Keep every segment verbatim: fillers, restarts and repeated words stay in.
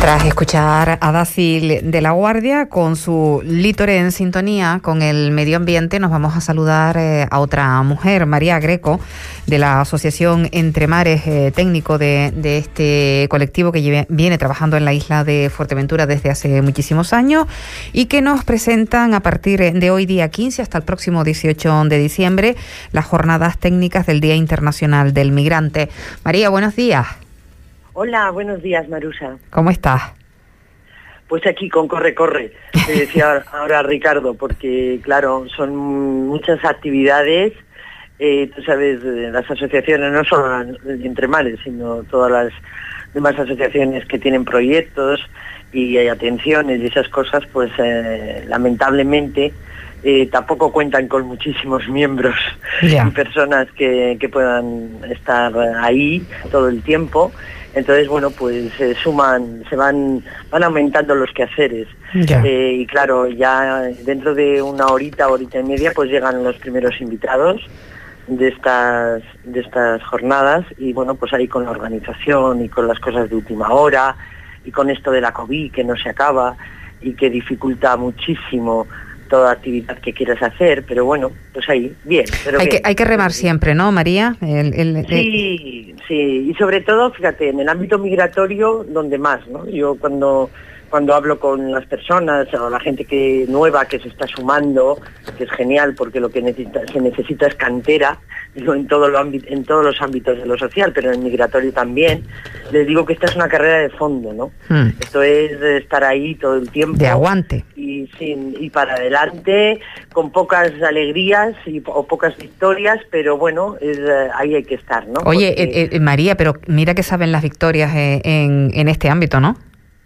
Tras escuchar a Dacil de la Guardia con su Lítore en sintonía con el medio ambiente, nos vamos a saludar eh, a otra mujer, María Greco, de la Asociación Entre Mares, eh, técnico de, de este colectivo que lleve, viene trabajando en la isla de Fuerteventura desde hace muchísimos años y que nos presentan a partir de hoy día quince hasta el próximo dieciocho de diciembre las jornadas técnicas del Día Internacional del Migrante. María, buenos días. Hola, buenos días, Marusa. ¿Cómo estás? Pues aquí con corre, corre, te decía ahora Ricardo, porque claro, son muchas actividades, eh, tú sabes, las asociaciones, no solo Entre Mares, sino todas las demás asociaciones que tienen proyectos y hay atenciones y esas cosas, pues eh, lamentablemente eh, tampoco cuentan con muchísimos miembros yeah. y personas que, que puedan estar ahí todo el tiempo. Entonces, bueno, pues se eh, suman, se van van aumentando los quehaceres. Yeah. Eh, y claro, ya dentro de una horita, horita y media, pues llegan los primeros invitados de estas de estas jornadas. Y bueno, pues ahí con la organización y con las cosas de última hora y con esto de la COVID que no se acaba y que dificulta muchísimo toda actividad que quieras hacer, pero bueno, pues ahí, bien. Pero hay, bien. Que, hay que remar siempre, ¿no, María? El, el, el... Sí, sí, y sobre todo, fíjate, en el ámbito migratorio, donde más, ¿no? Yo cuando cuando hablo con las personas o la gente que nueva que se está sumando, que es genial porque lo que necesita, se necesita es cantera, digo, en, todo lo ámbito, en todos los ámbitos de lo social, pero en el migratorio también, les digo que esta es una carrera de fondo, ¿no? Hmm. Esto es estar ahí todo el tiempo. De aguante. Y, sin, y para adelante, con pocas alegrías y, o pocas victorias, pero bueno, es, ahí hay que estar, ¿no? Oye, porque... eh, eh, María, pero mira que saben las victorias eh, en, en este ámbito, ¿no?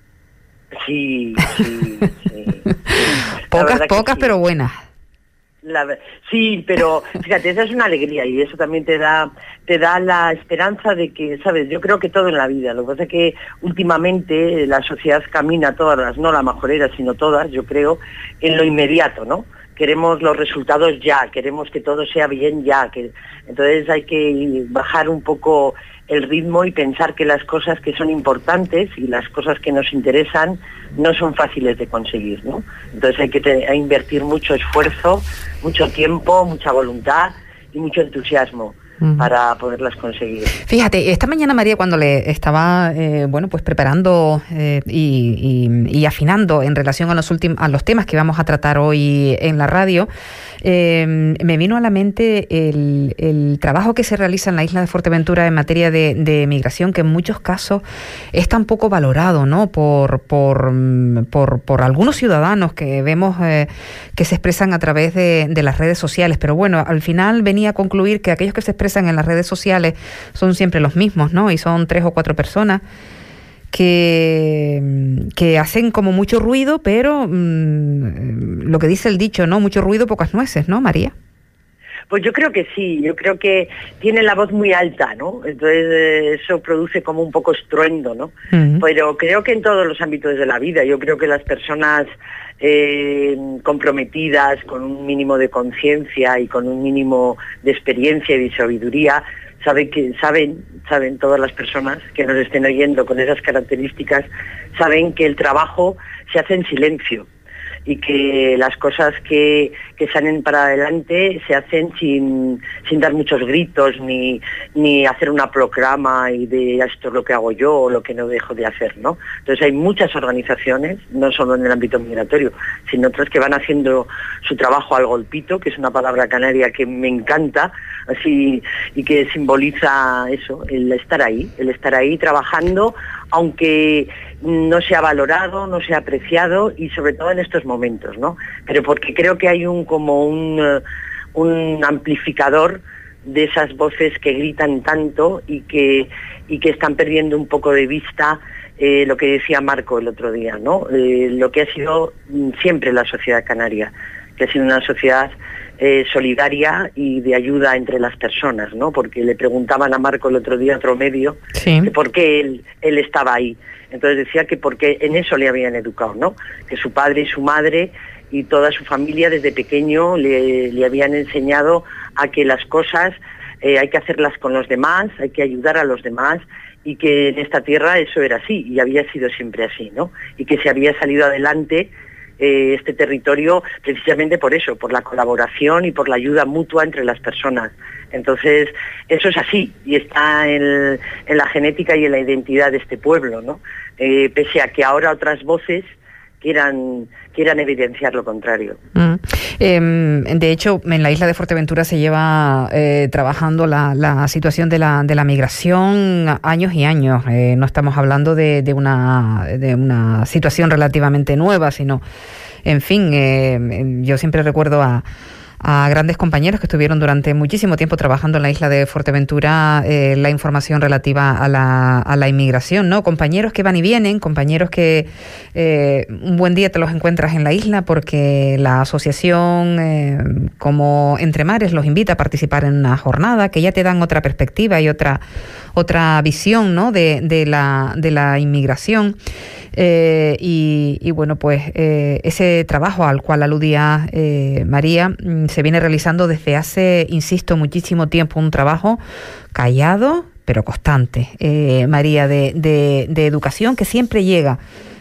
Sí, sí, sí. sí. Pocas, pocas, sí. Pero buenas. La, sí, pero fíjate, esa es una alegría y eso también te da te da la esperanza de que, ¿sabes? Yo creo que todo en la vida, lo que pasa es que últimamente la sociedad camina todas las, no la majorera, sino todas, yo creo, en lo inmediato, ¿no? Queremos los resultados ya, queremos que todo sea bien ya, que entonces hay que bajar un poco el ritmo y pensar que las cosas que son importantes y las cosas que nos interesan no son fáciles de conseguir, ¿no? Entonces hay que te, hay invertir mucho esfuerzo, mucho tiempo, mucha voluntad y mucho entusiasmo uh-huh. para poderlas conseguir. Fíjate, esta mañana, María, cuando le estaba eh, bueno, pues preparando eh, y, y, y afinando en relación a los últimos a los temas que vamos a tratar hoy en la radio, eh, me vino a la mente el, el trabajo que se realiza en la isla de Fuerteventura en materia de, de migración, que en muchos casos es tan poco valorado, ¿no? Por por por, por algunos ciudadanos que vemos eh, que se expresan a través de, de las redes sociales. Pero bueno, al final venía a concluir que aquellos que se expresan en las redes sociales son siempre los mismos, ¿no? Y son tres o cuatro personas que, que hacen como mucho ruido, pero mmm, lo que dice el dicho, ¿no? Mucho ruido, pocas nueces, ¿no, María? Pues yo creo que sí, yo creo que tiene la voz muy alta, ¿no? Entonces eh, eso produce como un poco estruendo, ¿no? Uh-huh. Pero creo que en todos los ámbitos de la vida, yo creo que las personas eh, comprometidas con un mínimo de conciencia y con un mínimo de experiencia y de sabiduría, saben que saben, saben todas las personas que nos estén oyendo con esas características, saben que el trabajo se hace en silencio y que las cosas que, que salen para adelante se hacen sin, sin dar muchos gritos ni, ni hacer una proclama y de esto es lo que hago yo o lo que no dejo de hacer, ¿no? Entonces hay muchas organizaciones, no solo en el ámbito migratorio, sino otras que van haciendo su trabajo al golpito, que es una palabra canaria que me encanta, así, y que simboliza eso, el estar ahí, el estar ahí trabajando, aunque no sea valorado, no sea apreciado y sobre todo en estos momentos, ¿no? Pero porque creo que hay un como un, uh, un amplificador de esas voces que gritan tanto y que y que están perdiendo un poco de vista eh, lo que decía Marco el otro día, ¿no? Eh, lo que ha sido siempre la sociedad canaria, que ha sido una sociedad eh, solidaria y de ayuda entre las personas, ¿no? Porque le preguntaban a Marco el otro día, otro medio, sí. que por qué él, él estaba ahí. Entonces decía que porque en eso le habían educado, ¿no? Que su padre y su madre y toda su familia desde pequeño le, le habían enseñado a que las cosas eh, hay que hacerlas con los demás, hay que ayudar a los demás y que en esta tierra eso era así y había sido siempre así, ¿no? Y que se había salido adelante eh, este territorio precisamente por eso, por la colaboración y por la ayuda mutua entre las personas. Entonces, eso es así y está en, en la genética y en la identidad de este pueblo, ¿no? Eh, pese a que ahora otras voces quieran, quieran evidenciar lo contrario. Mm. Eh, de hecho, en la isla de Fuerteventura se lleva eh, trabajando la, la situación de la, de la migración años y años. Eh, no estamos hablando de, de, una, de una situación relativamente nueva, sino, en fin, eh, yo siempre recuerdo a a grandes compañeros que estuvieron durante muchísimo tiempo trabajando en la isla de Fuerteventura, eh, la información relativa a la, a la inmigración, ¿no? Compañeros que van y vienen, compañeros que eh, un buen día te los encuentras en la isla porque la asociación eh, como Entre Mares los invita a participar en una jornada que ya te dan otra perspectiva y otra otra visión, ¿no? de, de, la, de la inmigración. Eh, y, y bueno, pues eh, ese trabajo al cual aludía eh, María se viene realizando desde hace, insisto, muchísimo tiempo, un trabajo callado pero constante, eh, María, de, de, de educación que siempre llega.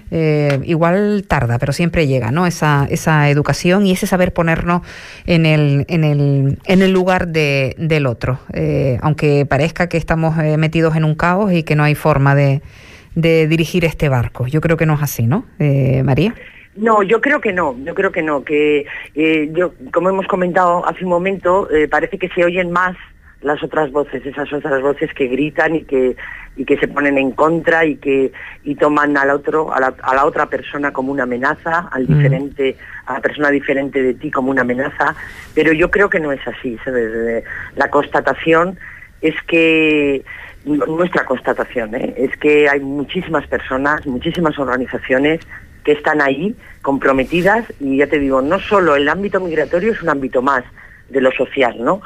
Eh, igual tarda, pero siempre llega, ¿no? Esa, esa educación y ese saber ponernos en el, en el, en el lugar de, del otro, eh, aunque parezca que estamos eh, metidos en un caos y que no hay forma de, de dirigir este barco. Yo creo que no es así, ¿no, eh, María? No, yo creo que no, yo creo que no, que eh, yo, como hemos comentado hace un momento, eh, parece que se oyen más las otras voces, esas otras voces que gritan y que y que se ponen en contra y que y toman al otro, a la, a la otra persona como una amenaza, al diferente, a la persona diferente de ti como una amenaza, pero yo creo que no es así, ¿sabes? La constatación es que nuestra constatación, ¿eh? es que hay muchísimas personas, muchísimas organizaciones que están ahí comprometidas y ya te digo, no solo el ámbito migratorio es un ámbito más de lo social, ¿no?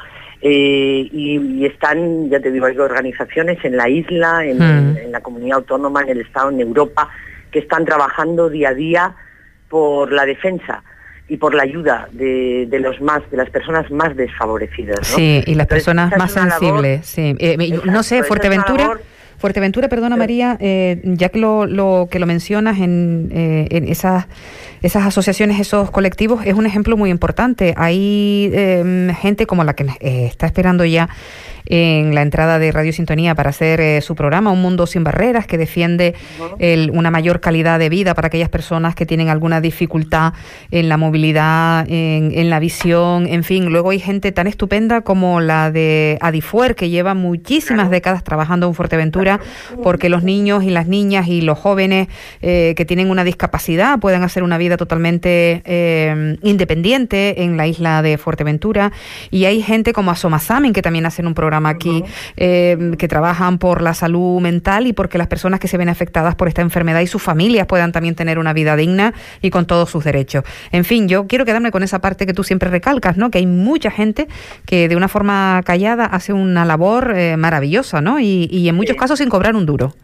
Eh, y, y están, ya te digo, hay organizaciones en la isla, en, mm. en la comunidad autónoma, en el Estado, en Europa, que están trabajando día a día por la defensa y por la ayuda de, de los más, de las personas más desfavorecidas, ¿no? Sí, y las personas Entonces, más sensibles, labor, sí. Eh, exacto, no sé, Fuerteventura... Fuerteventura, perdona María, eh, ya que lo, lo que lo mencionas en, eh, en esas esas asociaciones, esos colectivos, es un ejemplo muy importante. Hay eh, gente como la que eh, está esperando ya en la entrada de Radio Sintonía para hacer eh, su programa Un Mundo Sin Barreras, que defiende el, una mayor calidad de vida para aquellas personas que tienen alguna dificultad en la movilidad, en, en la visión, en fin. Luego hay gente tan estupenda como la de Adifuer, que lleva muchísimas décadas trabajando en Fuerteventura porque los niños y las niñas y los jóvenes eh, que tienen una discapacidad puedan hacer una vida totalmente eh, independiente en la isla de Fuerteventura. Y hay gente como Asomasamen, que también hacen un programa aquí, eh, que trabajan por la salud mental y porque las personas que se ven afectadas por esta enfermedad y sus familias puedan también tener una vida digna y con todos sus derechos. En fin, yo quiero quedarme con esa parte que tú siempre recalcas, ¿no? Que hay mucha gente que de una forma callada hace una labor eh, maravillosa, ¿no? Y, y en muchos sí. casos sin cobrar un duro.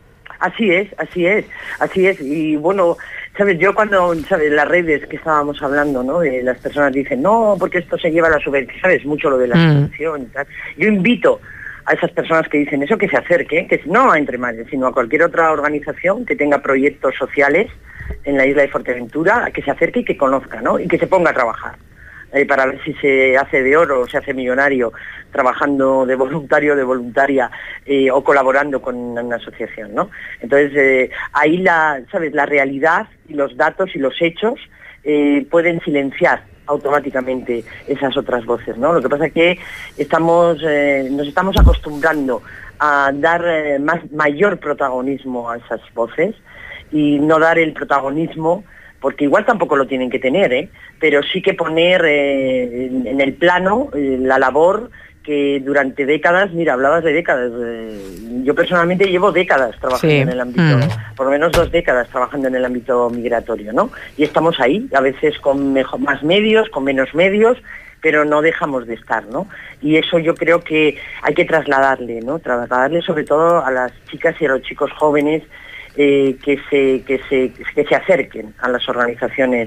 Así es, así es, así es. Y bueno, sabes, yo cuando, sabes, las redes que estábamos hablando, ¿no? De las personas dicen, no, porque esto se lleva a la subvención, sabes, mucho lo de la mm. subvención y tal. Yo invito a esas personas que dicen eso que se acerquen, que no a Entre Mares, sino a cualquier otra organización que tenga proyectos sociales en la isla de Fuerteventura, a que se acerque y que conozca, ¿no? Y que se ponga a trabajar. Eh, para ver si se hace de oro o se hace millonario trabajando de voluntario o de voluntaria eh, o colaborando con una asociación, ¿no? Entonces, eh, ahí la, ¿sabes? La realidad y los datos y los hechos eh, pueden silenciar automáticamente esas otras voces, ¿no? Lo que pasa es que estamos, eh, nos estamos acostumbrando a dar eh, más, mayor protagonismo a esas voces y no dar el protagonismo, porque igual tampoco lo tienen que tener, ¿eh? Pero sí que poner eh, en, en el plano eh, la labor que durante décadas, mira, hablabas de décadas, eh, yo personalmente llevo décadas trabajando sí. en el ámbito, mm. por lo menos dos décadas trabajando en el ámbito migratorio, ¿no? Y estamos ahí, a veces con mejor, más medios, con menos medios, pero no dejamos de estar, ¿no? Y eso yo creo que hay que trasladarle, ¿no? Trasladarle sobre todo a las chicas y a los chicos jóvenes, Eh, que se que se que se acerquen a las organizaciones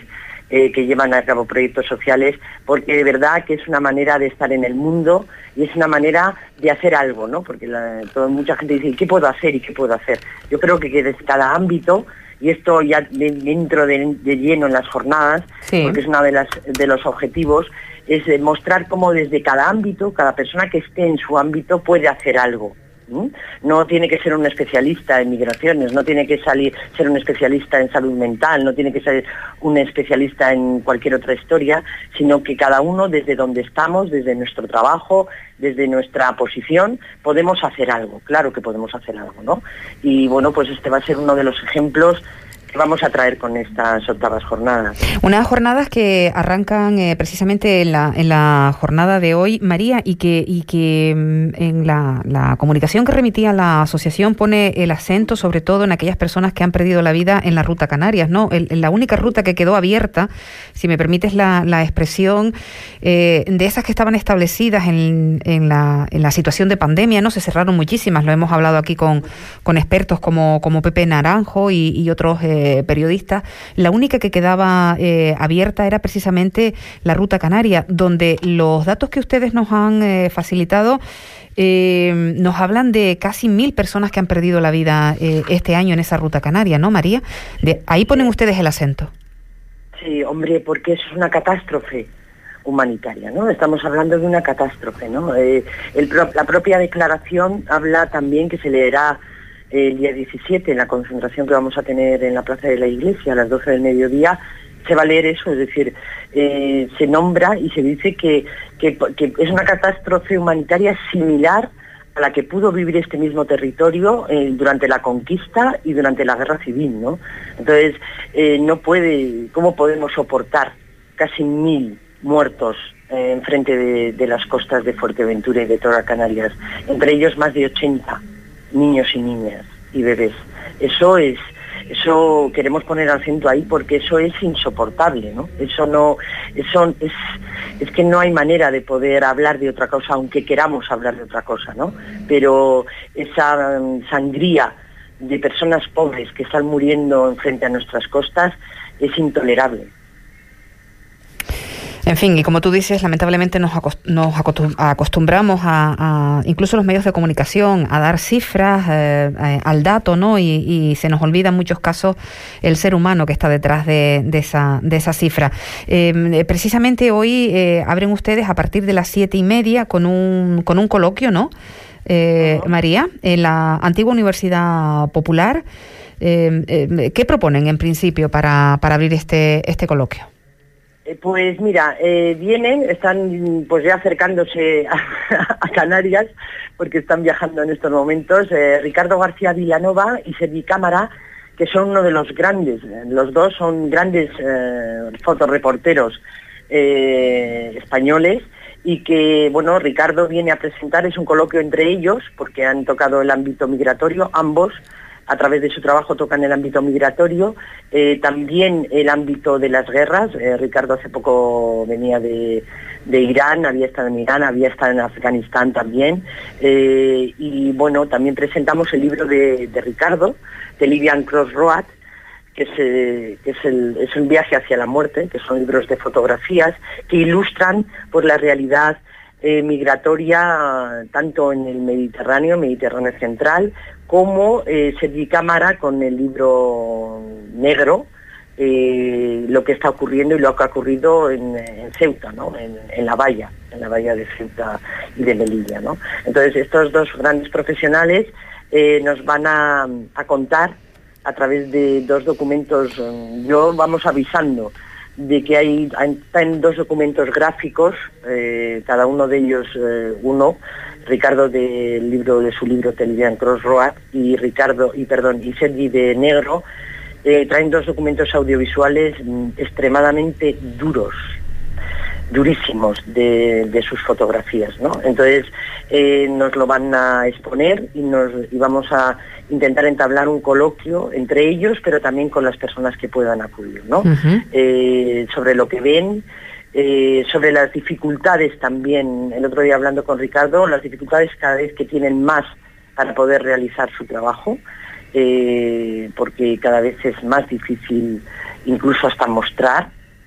eh, que llevan a cabo proyectos sociales, porque de verdad que es una manera de estar en el mundo y es una manera de hacer algo, ¿no? Porque la, todo, mucha gente dice, ¿qué puedo hacer y qué puedo hacer? Yo creo que desde cada ámbito, y esto ya de, dentro de, de lleno en las jornadas, sí. porque es uno de, las, de los objetivos, es eh, mostrar cómo desde cada ámbito, cada persona que esté en su ámbito puede hacer algo. ¿Mm? No tiene que ser un especialista en migraciones, no tiene que salir, ser un especialista en salud mental, no tiene que ser un especialista en cualquier otra historia, sino que cada uno desde donde estamos, desde nuestro trabajo, desde nuestra posición, podemos hacer algo, claro que podemos hacer algo, ¿no? Y bueno, pues este va a ser uno de los ejemplos que vamos a traer con estas octavas jornadas. Unas jornadas que arrancan eh, precisamente en la, en la jornada de hoy, María, y que, y que en la, la comunicación que remitía la asociación pone el acento sobre todo en aquellas personas que han perdido la vida en la ruta Canarias, ¿no? El, la única ruta que quedó abierta, si me permites la, la expresión, eh, de esas que estaban establecidas en, en, la, en la situación de pandemia, ¿no? Se cerraron muchísimas, lo hemos hablado aquí con, con expertos como, como Pepe Naranjo y, y otros eh, periodistas. La única que quedaba eh, abierta era precisamente la ruta Canaria, donde los datos que ustedes nos han eh, facilitado eh, nos hablan de casi mil personas que han perdido la vida eh, este año en esa ruta Canaria, ¿no, María? De, ahí ponen ustedes el acento. Sí, hombre, porque eso es una catástrofe humanitaria, ¿no? Estamos hablando de una catástrofe, ¿no? Eh, el, la propia declaración habla también que se leerá el día diecisiete, en la concentración que vamos a tener en la Plaza de la Iglesia a las doce del mediodía, se va a leer eso, es decir, eh, se nombra y se dice que, que, que es una catástrofe humanitaria similar a la que pudo vivir este mismo territorio eh, durante la conquista y durante la guerra civil, ¿no? Entonces, eh, no puede, ¿cómo podemos soportar casi mil muertos eh, enfrente de, de las costas de Fuerteventura y de todas Canarias? Entre ellos más de ochenta niños y niñas y bebés. Eso es, eso queremos poner acento ahí porque eso es insoportable, ¿no? Eso no, eso es, es que no hay manera de poder hablar de otra cosa, aunque queramos hablar de otra cosa, ¿no? Pero esa um, sangría de personas pobres que están muriendo frente a nuestras costas es intolerable. En fin, y como tú dices, lamentablemente nos, acost- nos acostumbramos a, a, incluso los medios de comunicación, a dar cifras eh, eh, al dato, ¿no? Y, y se nos olvida en muchos casos el ser humano que está detrás de, de, esa, de esa cifra. Eh, precisamente hoy eh, abren ustedes a partir de las siete y media con un, con un coloquio, ¿no? Eh, uh-huh. María, en la antigua Universidad Popular. Eh, eh, ¿Qué proponen en principio para, para abrir este, este coloquio? Pues mira, eh, vienen, están pues ya acercándose a, a Canarias, porque están viajando en estos momentos, eh, Ricardo García Villanova y Sergi Cámara, que son uno de los grandes, los dos son grandes eh, fotoreporteros eh, españoles, y que, bueno, Ricardo viene a presentar, es un coloquio entre ellos, porque han tocado el ámbito migratorio, ambos, a través de su trabajo tocan el ámbito migratorio, eh, también el ámbito de las guerras. eh, Ricardo hace poco venía de, de Irán, había estado en Irán, había estado en Afganistán también, eh, y bueno, también presentamos el libro de, de Ricardo, de Libyan Crossroad, que es, eh, que es, el, es un viaje hacia la muerte, que son libros de fotografías que ilustran pues, la realidad eh, migratoria tanto en el Mediterráneo, Mediterráneo central, como eh, Sergi Cámara con el libro negro, eh, lo que está ocurriendo y lo que ha ocurrido en, en Ceuta, ¿no? en, en la valla, en la valla de Ceuta y de Melilla, ¿no? Entonces estos dos grandes profesionales eh, nos van a, a contar a través de dos documentos. Yo vamos avisando de que hay, hay dos documentos gráficos, eh, cada uno de ellos eh, uno, Ricardo del libro de su libro Television Crossroad y Ricardo y perdón y Sergi de negro, eh, traen dos documentos audiovisuales mm, extremadamente duros, durísimos de, de sus fotografías, ¿no? Entonces eh, nos lo van a exponer y nos y vamos a intentar entablar un coloquio entre ellos, pero también con las personas que puedan acudir, ¿no? Uh-huh. eh, sobre lo que ven. Eh, sobre las dificultades también, el otro día hablando con Ricardo, las dificultades cada vez que tienen más para poder realizar su trabajo, eh, porque cada vez es más difícil incluso hasta mostrar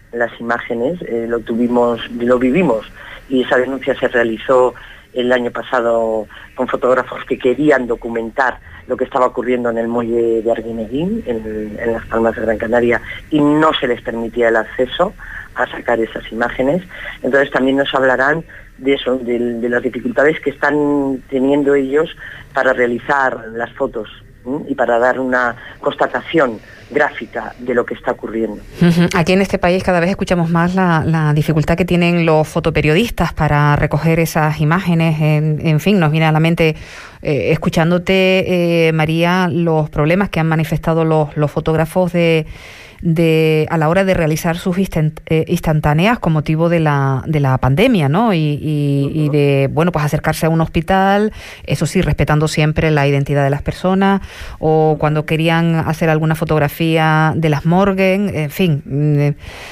las imágenes, eh, lo tuvimos, lo vivimos, y esa denuncia se realizó el año pasado con fotógrafos que querían documentar lo que estaba ocurriendo en el muelle de Arguineguín, en, en las Palmas de Gran Canaria, y no se les permitía el acceso a sacar esas imágenes. Entonces también nos hablarán de eso, de, de las dificultades que están teniendo ellos para realizar las fotos, ¿sí? Y para dar una constatación gráfica de lo que está ocurriendo. Aquí en este país cada vez escuchamos más la, la dificultad que tienen los fotoperiodistas para recoger esas imágenes. En, en fin, nos viene a la mente, eh, escuchándote, eh, María, los problemas que han manifestado los, los fotógrafos de, de a la hora de realizar sus instant, eh, instantáneas con motivo de la de la pandemia, ¿no? Y, y, uh-huh. y de, bueno, pues acercarse a un hospital, eso sí, respetando siempre la identidad de las personas, o cuando querían hacer alguna fotografía de las morgues, en fin. Eh,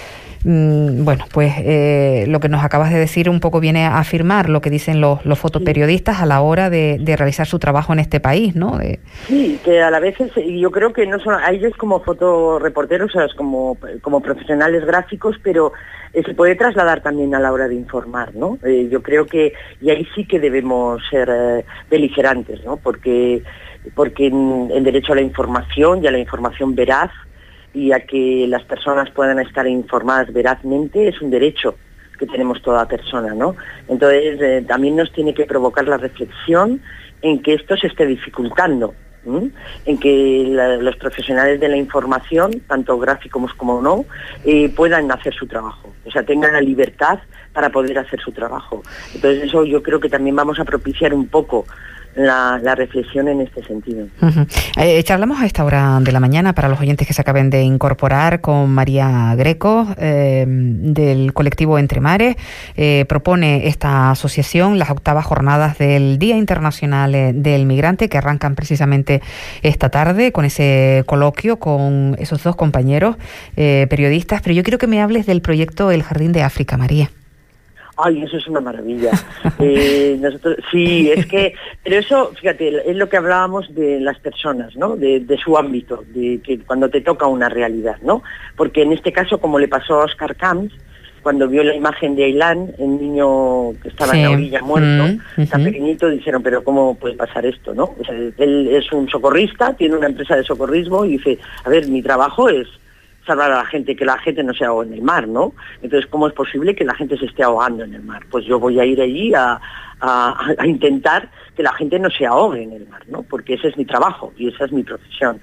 Bueno, pues eh, lo que nos acabas de decir un poco viene a afirmar lo que dicen los, los fotoperiodistas a la hora de, de realizar su trabajo en este país, ¿no? De... Sí, que a la vez es, yo creo que no son a ellos como fotoreporteros, o sea, como, como profesionales gráficos, pero eh, se puede trasladar también a la hora de informar, ¿no? Eh, yo creo que, y ahí sí que debemos ser eh, beligerantes, ¿no? Porque, porque en, en derecho a la información y a la información veraz, y a que las personas puedan estar informadas verazmente, es un derecho que tenemos toda persona, ¿no? Entonces, eh, también nos tiene que provocar la reflexión en que esto se esté dificultando, ¿sí? En que la, los profesionales de la información, tanto gráficos como no, eh, puedan hacer su trabajo, o sea, tengan la libertad para poder hacer su trabajo. Entonces, eso yo creo que también vamos a propiciar un poco La, la reflexión en este sentido. Uh-huh. Eh, charlamos a esta hora de la mañana, para los oyentes que se acaben de incorporar, con María Greco, eh, del colectivo Entre Mares. Eh, propone esta asociación las octavas jornadas del Día Internacional del Migrante, que arrancan precisamente esta tarde con ese coloquio con esos dos compañeros eh, periodistas. Pero yo quiero que me hables del proyecto El Jardín de África, María. Ay, eso es una maravilla. Eh, nosotros, sí, es que, pero eso, fíjate, es lo que hablábamos de las personas, ¿no? De, de su ámbito, de que cuando te toca una realidad, ¿no? Porque en este caso, como le pasó a Oscar Camps, cuando vio la imagen de Ailán, el niño que estaba sí. en la orilla muerto, uh-huh. tan pequeñito, dijeron, pero ¿cómo puede pasar esto, no? O sea, él es un socorrista, tiene una empresa de socorrismo y dice, a ver, mi trabajo es salvar a la gente, que la gente no se ahogue en el mar, ¿no? Entonces, ¿cómo es posible que la gente se esté ahogando en el mar? Pues yo voy a ir allí a, a, a intentar que la gente no se ahogue en el mar, ¿no? Porque ese es mi trabajo y esa es mi profesión.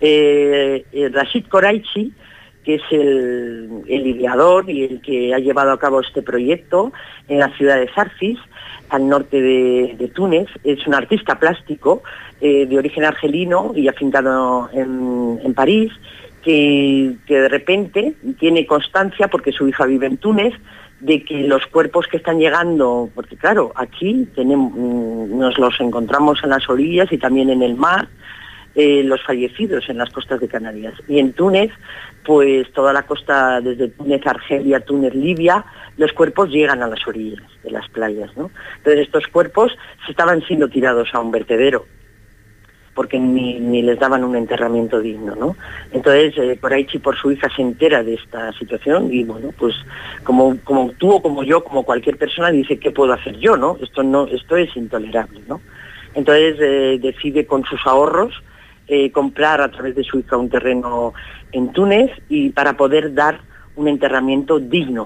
Eh, eh, Rashid Koraichi, que es el, el ideador y el que ha llevado a cabo este proyecto en la ciudad de Sarfis, al norte de, de Túnez, es un artista plástico eh, de origen argelino y afincado en, en París, Que, que de repente tiene constancia, porque su hija vive en Túnez, de que los cuerpos que están llegando, porque claro, aquí tenemos, nos los encontramos en las orillas y también en el mar, eh, los fallecidos en las costas de Canarias. Y en Túnez, pues toda la costa, desde Túnez, Argelia, Túnez, Libia, los cuerpos llegan a las orillas de las playas, ¿no? Entonces estos cuerpos se estaban siendo tirados a un vertedero, porque ni, ni les daban un enterramiento digno, ¿no? Entonces, eh, Koraichi, por su hija, se entera de esta situación y, bueno, pues como, como tú o como yo, como cualquier persona, dice, ¿qué puedo hacer yo, no? Esto no, esto es intolerable, ¿no? Entonces, eh, decide con sus ahorros eh, comprar a través de su hija un terreno en Túnez y para poder dar un enterramiento digno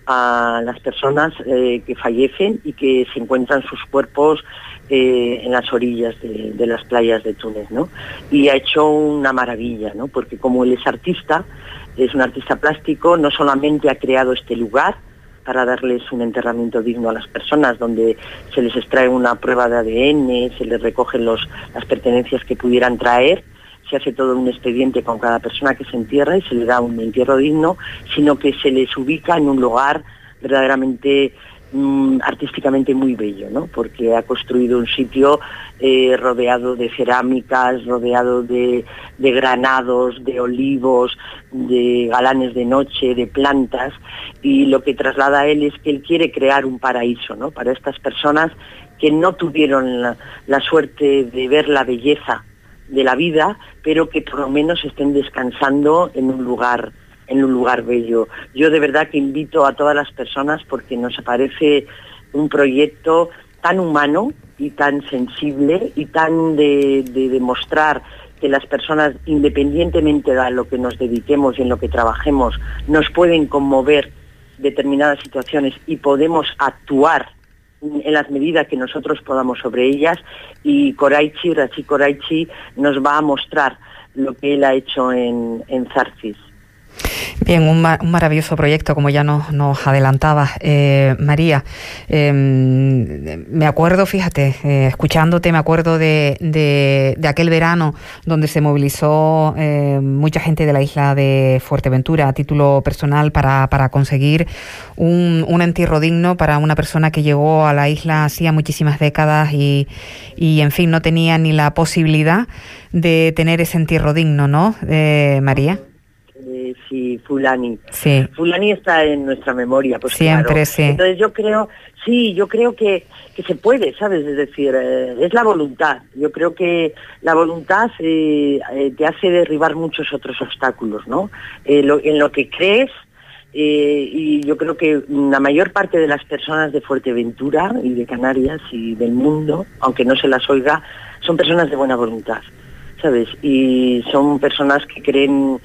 a las personas eh, que fallecen y que se encuentran sus cuerpos eh, en las orillas de, de las playas de Túnez, ¿no? Y ha hecho una maravilla, ¿no? Porque como él es artista, es un artista plástico, no solamente ha creado este lugar para darles un enterramiento digno a las personas, donde se les extrae una prueba de A D N, se les recogen los, las pertenencias que pudieran traer, se hace todo un expediente con cada persona que se entierra y se le da un entierro digno, sino que se les ubica en un lugar verdaderamente mmm, artísticamente muy bello, ¿no? Porque ha construido un sitio eh, rodeado de cerámicas, rodeado de, de granados, de olivos, de galanes de noche, de plantas, y lo que traslada a él es que él quiere crear un paraíso, ¿no? Para estas personas que no tuvieron la, la suerte de ver la belleza de la vida, pero que por lo menos estén descansando en un lugar en un lugar bello. Yo de verdad que invito a todas las personas porque nos parece un proyecto tan humano y tan sensible y tan de, de demostrar que las personas, independientemente de a lo que nos dediquemos y en lo que trabajemos, nos pueden conmover determinadas situaciones y podemos actuar en las medidas que nosotros podamos sobre ellas, y Koraichi, Rachi Koraichi, nos va a mostrar lo que él ha hecho en, en Zarcis. Bien, un, ma- un maravilloso proyecto, como ya nos, nos adelantabas, eh, María. Eh, me acuerdo, fíjate, eh, escuchándote, me acuerdo de, de, de aquel verano donde se movilizó eh, mucha gente de la isla de Fuerteventura a título personal para, para conseguir un, un entierro digno para una persona que llegó a la isla hacía muchísimas décadas y, y, en fin, no tenía ni la posibilidad de tener ese entierro digno, ¿no, eh, María? Eh, sí, Fulani. Sí. Fulani está en nuestra memoria, pues siempre, claro. Sí. Entonces yo creo, sí, yo creo que, que se puede, ¿sabes? Es decir, eh, es la voluntad. Yo creo que la voluntad eh, eh, te hace derribar muchos otros obstáculos, ¿no? Eh, lo, en lo que crees, eh, y yo creo que la mayor parte de las personas de Fuerteventura y de Canarias y del mundo, aunque no se las oiga, son personas de buena voluntad, ¿sabes? Y son personas que creen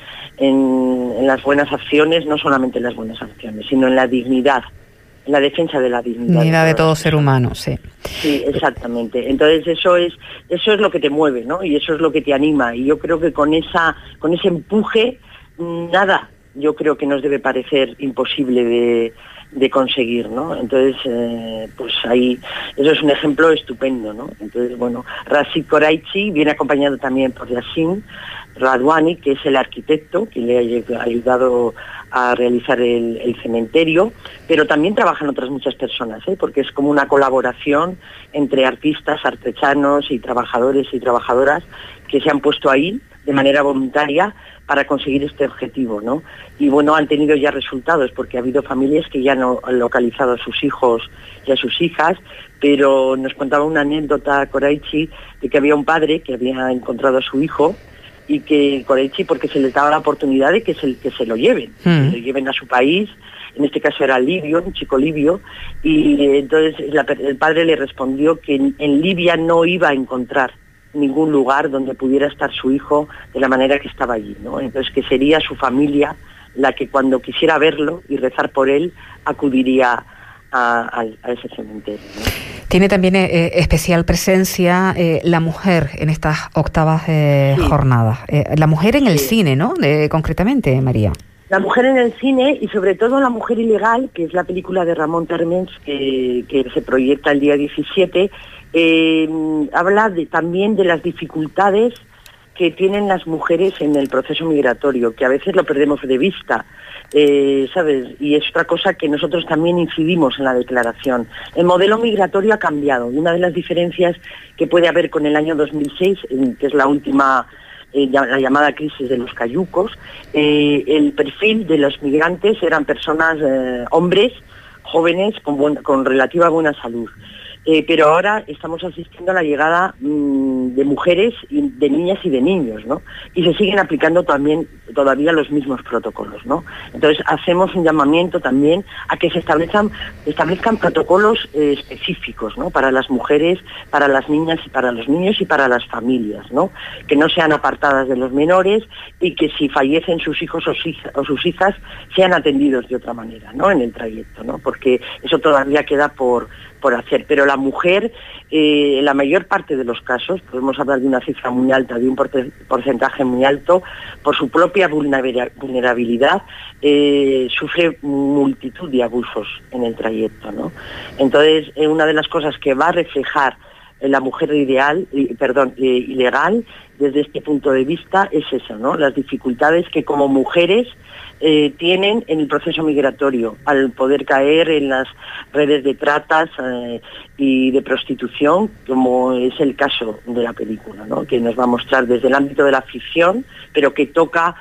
en, en las buenas acciones, no solamente en las buenas acciones, sino en la dignidad, en la defensa de la dignidad. Dignidad de todo ser humano, sí. Sí, exactamente. Entonces eso es eso es lo que te mueve, ¿no? Y eso es lo que te anima. Y yo creo que con esa con ese empuje, nada, yo creo que nos debe parecer imposible de, de conseguir, ¿no? Entonces, eh, pues ahí, eso es un ejemplo estupendo, ¿no? Entonces, bueno, Rachi Koraichi viene acompañado también por Yassin Radwani, que es el arquitecto que le ha ayudado a realizar el, el cementerio, pero también trabajan otras muchas personas, ¿eh? Porque es como una colaboración entre artistas, artesanos y trabajadores y trabajadoras que se han puesto ahí de manera voluntaria para conseguir este objetivo, ¿no? Y bueno, han tenido ya resultados, porque ha habido familias que ya no han localizado a sus hijos y a sus hijas, pero nos contaba una anécdota Koraichi de que había un padre que había encontrado a su hijo y que Koraichi, porque se les daba la oportunidad de que se, que se lo lleven, mm. que lo lleven a su país. En este caso era libio, un chico libio, y entonces la, el padre le respondió que en, en Libia no iba a encontrar ningún lugar donde pudiera estar su hijo de la manera que estaba allí, ¿no? Entonces que sería su familia la que cuando quisiera verlo y rezar por él acudiría a, a, a ese cementerio, ¿no? Tiene también eh, especial presencia eh, la mujer en estas octavas eh, sí. jornadas. Eh, la mujer en sí. el cine, ¿no? De, concretamente, María. La mujer en el cine y sobre todo La mujer ilegal, que es la película de Ramón Térmens que, que se proyecta el día diecisiete, eh, habla de, también de las dificultades que tienen las mujeres en el proceso migratorio, que a veces lo perdemos de vista, eh, ¿sabes? Y es otra cosa que nosotros también incidimos en la declaración. El modelo migratorio ha cambiado. Una de las diferencias que puede haber con el año dos mil seis, que es la última... Eh, la llamada crisis de los cayucos, eh, el perfil de los migrantes eran personas, eh, hombres, jóvenes, con, buen, con relativa buena salud. Eh, pero ahora estamos asistiendo a la llegada mmm, de mujeres, y de niñas y de niños, ¿no? Y se siguen aplicando también todavía los mismos protocolos, ¿no? Entonces hacemos un llamamiento también a que se establezcan, establezcan protocolos eh, específicos, ¿no? Para las mujeres, para las niñas y para los niños y para las familias, ¿no? Que no sean apartadas de los menores y que si fallecen sus hijos o, hija, o sus hijas sean atendidos de otra manera, ¿no? En el trayecto, ¿no? Porque eso todavía queda por por hacer, pero la mujer, eh, en la mayor parte de los casos, podemos hablar de una cifra muy alta, de un porcentaje muy alto, por su propia vulnerabilidad, eh, sufre multitud de abusos en el trayecto, ¿no? Entonces, eh, una de las cosas que va a reflejar la mujer ideal, eh, perdón, eh, ilegal, desde este punto de vista, es eso, ¿no? Las dificultades que como mujeres eh, tienen en el proceso migratorio, al poder caer en las redes de tratas eh, y de prostitución, como es el caso de la película, ¿no? Que nos va a mostrar desde el ámbito de la ficción, pero que toca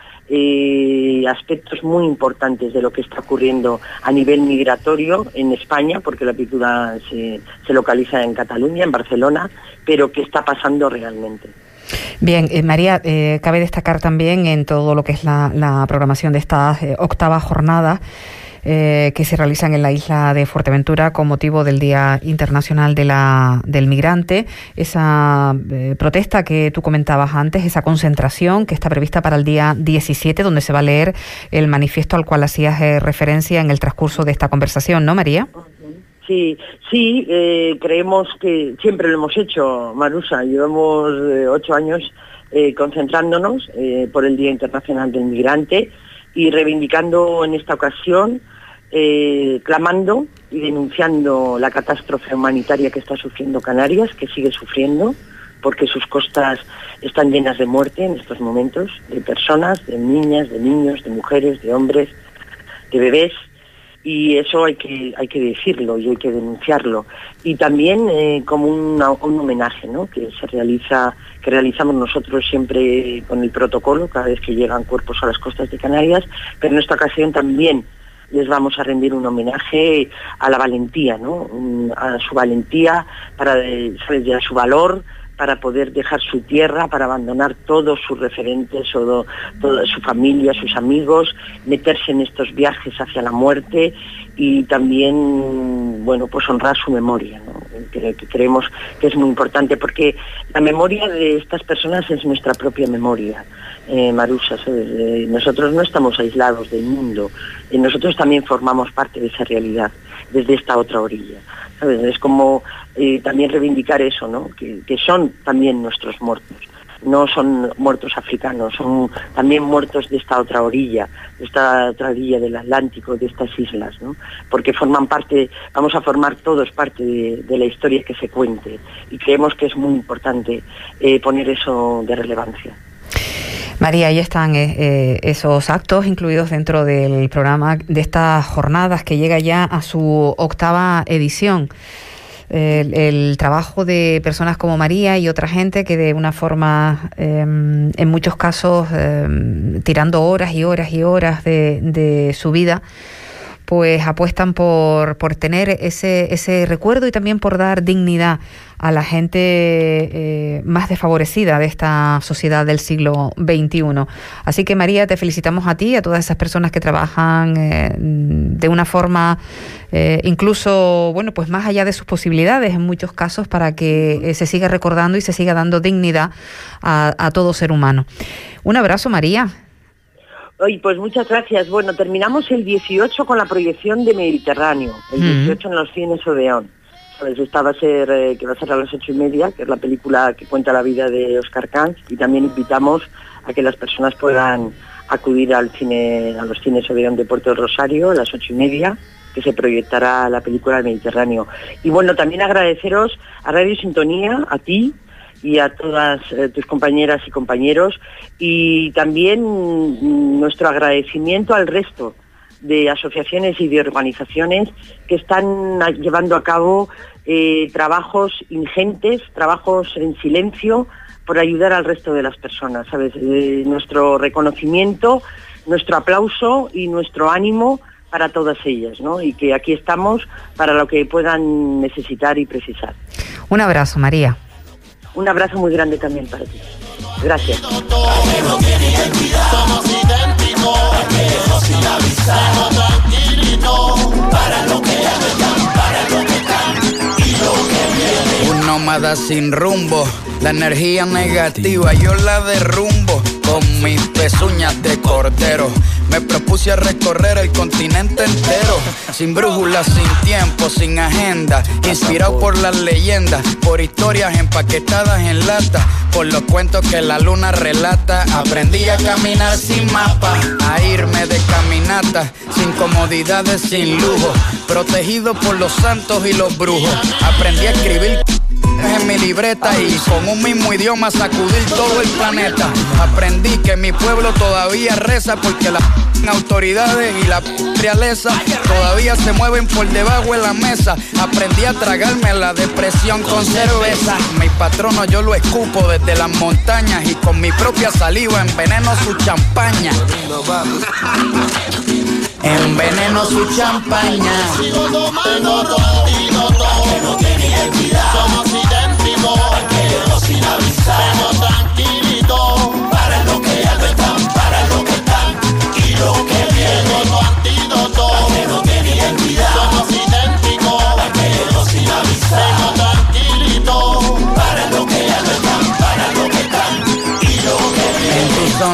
eh, aspectos muy importantes de lo que está ocurriendo a nivel migratorio en España, porque la película se, se localiza en Cataluña, en Barcelona, pero que está pasando realmente. Bien, eh, María, eh, cabe destacar también en todo lo que es la, la programación de estas eh, octavas jornadas eh, que se realizan en la isla de Fuerteventura con motivo del Día Internacional de la, del Migrante, esa eh, protesta que tú comentabas antes, esa concentración que está prevista para el día diecisiete, donde se va a leer el manifiesto al cual hacías eh, referencia en el transcurso de esta conversación, ¿no, María? Sí, sí, eh, creemos que siempre lo hemos hecho, Marusa. Llevamos eh, ocho años eh, concentrándonos eh, por el Día Internacional del Migrante y reivindicando en esta ocasión, eh, clamando y denunciando la catástrofe humanitaria que está sufriendo Canarias, que sigue sufriendo, porque sus costas están llenas de muerte en estos momentos, de personas, de niñas, de niños, de mujeres, de hombres, de bebés. Y eso hay que hay que decirlo y hay que denunciarlo. Y también eh, como una, un homenaje, ¿no?, que se realiza, que realizamos nosotros siempre con el protocolo cada vez que llegan cuerpos a las costas de Canarias, pero en esta ocasión también les vamos a rendir un homenaje a la valentía, ¿no?, un, a su valentía, para ¿sabes?, a su valor, para poder dejar su tierra, para abandonar todos sus referentes, todo, toda su familia, sus amigos, meterse en estos viajes hacia la muerte y también, bueno, pues honrar su memoria, ¿no? Que, que creemos que es muy importante, porque la memoria de estas personas es nuestra propia memoria, eh, Marusa, ¿sabes? Eh, nosotros no estamos aislados del mundo, eh, nosotros también formamos parte de esa realidad, desde esta otra orilla, ¿sabes? Es como eh, también reivindicar eso, ¿no?, que, que son también nuestros muertos. No son muertos africanos, son también muertos de esta otra orilla, de esta otra orilla del Atlántico, de estas islas, ¿no? Porque forman parte, vamos a formar todos parte de, de la historia que se cuente, y creemos que es muy importante eh, poner eso de relevancia. María, ahí están eh, esos actos incluidos dentro del programa de estas jornadas que llega ya a su octava edición. El, el trabajo de personas como María y otra gente que de una forma, eh, en muchos casos, eh, tirando horas y horas y horas de, de su vida, pues apuestan por, por tener ese, ese recuerdo y también por dar dignidad a la gente eh, más desfavorecida de esta sociedad del siglo veintiuno. Así que, María, te felicitamos a ti y a todas esas personas que trabajan eh, de una forma eh, incluso, bueno, pues más allá de sus posibilidades en muchos casos, para que eh, se siga recordando y se siga dando dignidad a, a todo ser humano. Un abrazo, María. Oye, pues muchas gracias. Bueno, terminamos el dieciocho con la proyección de Mediterráneo, el dieciocho en los cines Odeón. Pues esta va a ser, eh, que va a ser a las ocho y media, que es la película que cuenta la vida de Óscar Camps, y también invitamos a que las personas puedan acudir al cine, a los cines Odeón de Puerto del Rosario a las ocho y media, que se proyectará la película del Mediterráneo. Y bueno, también agradeceros a Radio Sintonía, a ti y a todas eh, tus compañeras y compañeros, y también mm, nuestro agradecimiento al resto de asociaciones y de organizaciones que están llevando a cabo eh, trabajos ingentes, trabajos en silencio, por ayudar al resto de las personas, ¿sabes? Eh, nuestro reconocimiento, nuestro aplauso y nuestro ánimo para todas ellas, ¿no? Y que aquí estamos para lo que puedan necesitar y precisar. Un abrazo, María. Un abrazo muy grande también para ti. Gracias. Un nómada sin rumbo, la energía negativa yo la derrumbo con mis pezuñas de cordero. Me propuse a recorrer el continente entero, sin brújula, sin tiempo, sin agenda, inspirado por las leyendas, por historias empaquetadas en lata, por los cuentos que la luna relata. Aprendí a caminar sin mapa, a irme de caminata, sin comodidades, sin lujo, protegido por los santos y los brujos. Aprendí a escribir en mi libreta y con un mismo idioma sacudir todo el planeta. Aprendí que mi pueblo todavía reza, porque las autoridades y la realeza todavía se mueven por debajo de la mesa. Aprendí a tragarme la depresión con cerveza. Mi patrono yo lo escupo desde las montañas y con mi propia saliva enveneno su champaña. Enveneno su champaña. Sigo tomando todo y no todo, no tiene identidad. Somos idénticos, que llego sin avisar. Tengo tranquilidad.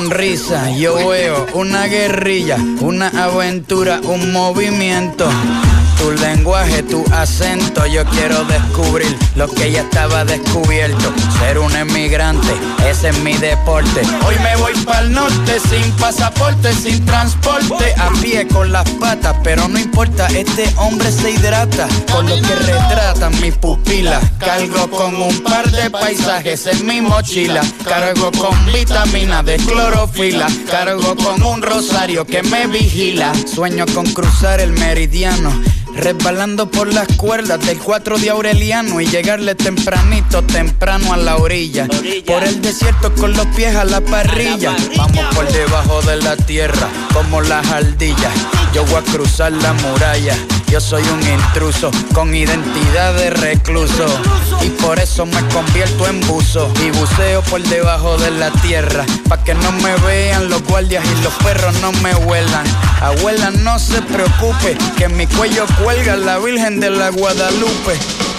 sonrisa yo veo una guerrilla, una aventura, un movimiento. Tu lenguaje, tu acento, yo quiero descubrir lo que ya estaba descubierto. Ser un emigrante, ese es mi deporte. Hoy me voy pa'l norte, sin pasaporte, sin transporte, a pie con las patas, pero no importa, este hombre se hidrata con lo que retratan mis pupilas. Cargo con un par de paisajes en mi mochila, cargo con vitamina de clorofila, cargo con un rosario que me vigila. Sueño con cruzar el meridiano, resbalando por las cuerdas del cuatro de Aureliano y llegarle tempranito, temprano a la orilla. Por el desierto con los pies a la parrilla. Vamos por debajo de la tierra como las ardillas. Yo voy a cruzar la muralla. Yo soy un intruso con identidad de recluso y por eso me convierto en buzo y buceo por debajo de la tierra, pa' que no me vean los guardias y los perros no me huelan. Abuela, no se preocupe, que en mi cuello cuelga la Virgen de la Guadalupe.